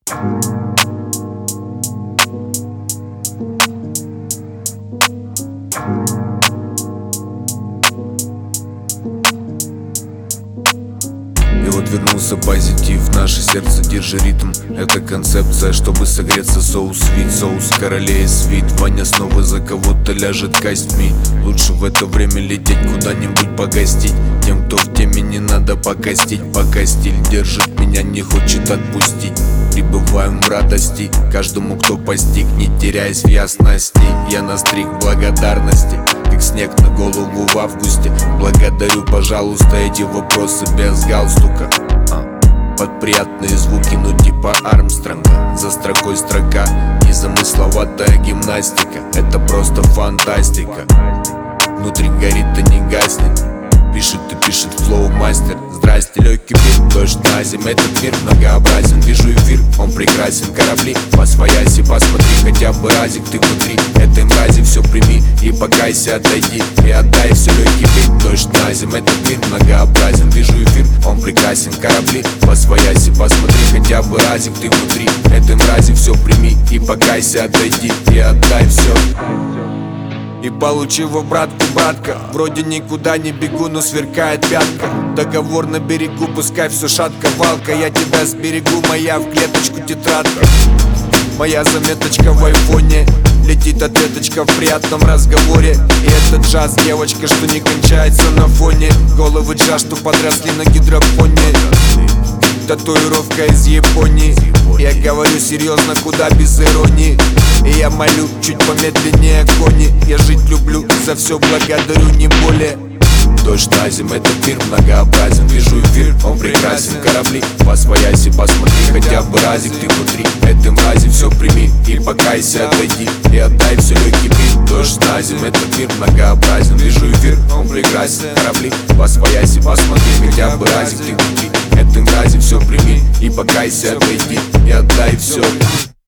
И вот вернулся позитив, наше сердце держи ритм. Это концепция, чтобы согреться, соус свит, соус королей свит. Ваня снова за кого-то ляжет костьми. Лучше в это время лететь куда-нибудь погостить. Тем, кто в теме, не надо покостить. Пока стиль держит меня, не хочет отпустить. Пребываем в радости каждому, кто постиг, не теряясь в ясности. Я настриг благодарности, как снег на голову в августе. Благодарю, пожалуйста, эти вопросы без галстука. Под приятные звуки, ну типа Армстронга. За строкой строка, незамысловатая гимнастика. Это просто фантастика. Внутри горит и не гаснет. Пишет и пишет флоу-мастер. Здрасте, легкий бит, дождь на зим. Этот мир многообразен, вижу эфир, он прекрасен. Корабли, посвояйся, посмотри хотя бы разик ты внутри этой мрази. Все прими и покайся, отойди и отдай все, легкий бит, дождь на зим. Этот мир многообразен, вижу эфир, он прекрасен. Корабли, посвояйся, посмотри хотя бы разик ты внутри этой мрази. Все прими и покайся, отойди и отдай все. И получив обратку, братка, вроде никуда не бегу, но сверкает пятка. Договор на берегу, пускай все шатко, валка. Я тебя сберегу, моя в клеточку тетрадка. Моя заметочка в айфоне, летит ответочка в приятном разговоре. И этот джаз, девочка, что не кончается на фоне. Головы джаз, что подросли на гидропоне. Татуировка из Японии. Я говорю серьезно, куда без иронии. И я молю чуть помедленнее кони. Я жить люблю, за все благодарю, не более. Дождь на зим, этот мир многообразен. Вижу эфир, он прекрасен. Корабли, посвояйся, посмотри хотя бы разик ты внутри этой мрази. Все прими и покайся, отойди и отдай все, легкий бит. Дождь на зим, этот мир многообразен. Вижу эфир, он прекрасен. Корабли, посвояйся, посмотри хотя бы разик ты внутри этой мрази. Все прими и покайся, отойди и отдай все.